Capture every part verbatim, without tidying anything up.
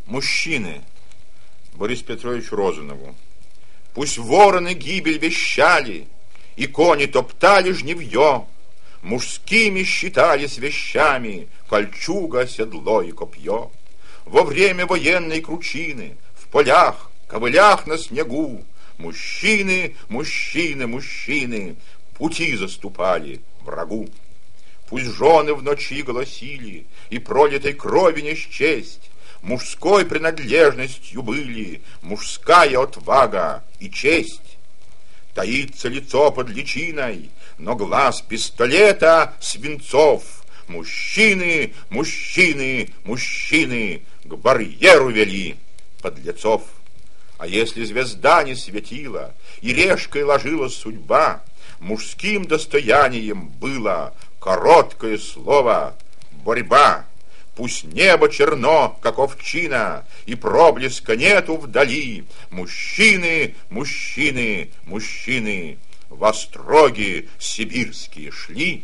Мужчины, Борис Петрович Розанову. Пусть вороны гибель вещали, и кони топтали жнивье, мужскими считались вещами кольчуга, седло и копье. Во время военной кручины в полях, ковылях на снегу мужчины, мужчины, мужчины пути заступали врагу. Пусть жены в ночи голосили, и пролитой крови не счесть, мужской принадлежностью были мужская отвага и честь. Таится лицо под личиной, но глаз пистолета свинцов. Мужчины, мужчины, мужчины к барьеру вели подлецов. А если звезда не светила и решкой ложила судьба, мужским достоянием было короткое слово «борьба». Пусть небо черно, как овчина, и проблеска нету вдали, мужчины, мужчины, мужчины в остроги сибирские шли.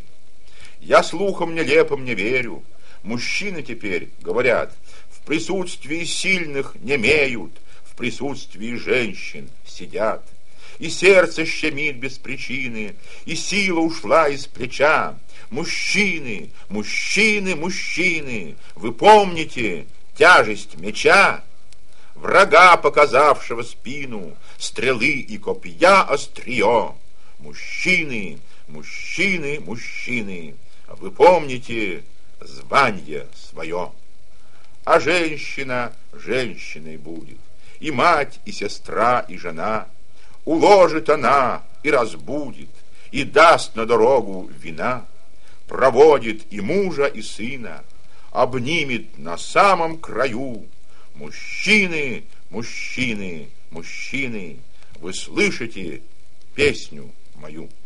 Я слухом нелепым не верю. Мужчины теперь, говорят, в присутствии сильных немеют, в присутствии женщин сидят. И сердце щемит без причины, и сила ушла из плеча. Мужчины, мужчины, мужчины, вы помните тяжесть меча? Врага, показавшего спину, стрелы и копья острие. Мужчины, мужчины, мужчины, вы помните звание свое. А женщина женщиной будет, и мать, и сестра, и жена. Уложит она и разбудит, и даст на дорогу вина. Проводит и мужа, и сына, обнимет на самом краю. Мужчины, мужчины, мужчины, вы слышите песню мою?